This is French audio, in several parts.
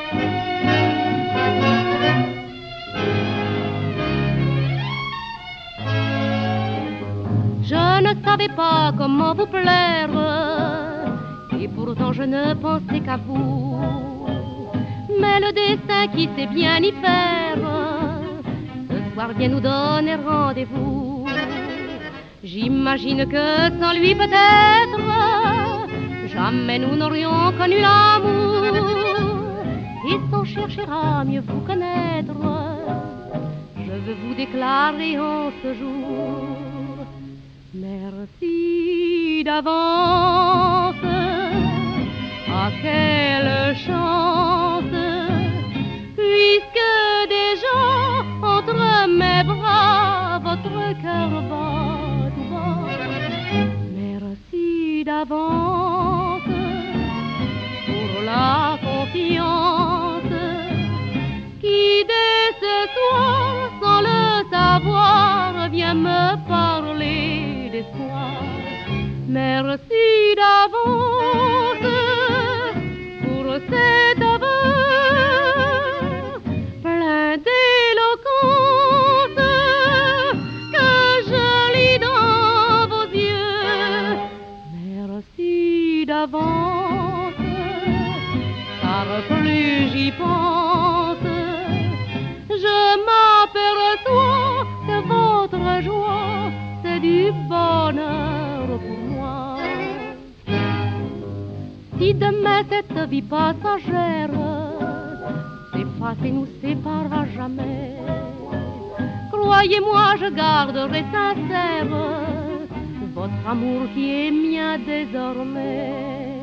Je ne savais pas comment vous plaire, et pourtant je ne pensais qu'à vous. Mais le destin qui sait bien y faire, ce soir vient nous donner rendez-vous. J'imagine que sans lui peut-être, jamais nous n'aurions connu l'amour. Et sans chercher à mieux vous connaître, je veux vous déclarer en ce jour: merci d'avance. Ah, quelle chance, puisque déjà entre mes bras votre cœur bat tout bas. Merci d'avance pour la confiance qui dès ce soir, sans le savoir, vient me parler d'espoir. Merci d'avance pour cet aveu plein d'éloquence que je lis dans vos yeux. Merci d'avance, car plus j'y pense, je m'aperçois que votre joie, c'est du bonheur pour moi. Si demain cette vie passagère s'efface et nous sépare à jamais, croyez-moi, je garderai sincère votre amour qui est mien désormais.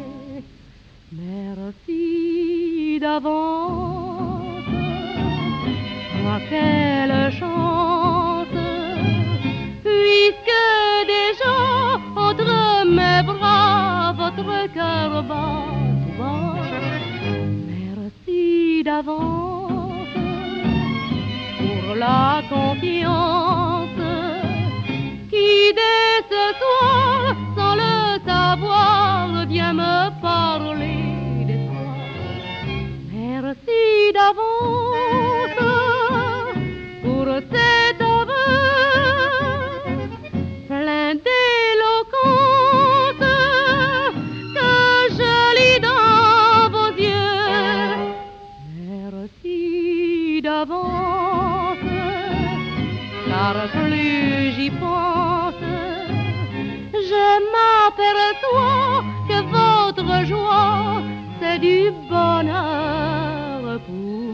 Merci d'avance. Ah, quelle chance, puisque déjà entre mes bras votre cœur bat tout bas. Merci d'avance pour la confiance qui dès ce soir, sans le savoir, vient me parler d'espoir. Merci d'avance pour cet aveu plein d'éloquence que je lis dans vos yeux. Merci d'avance, car plus j'y pense, je m'aperçois que votre joie, c'est du bonheur pour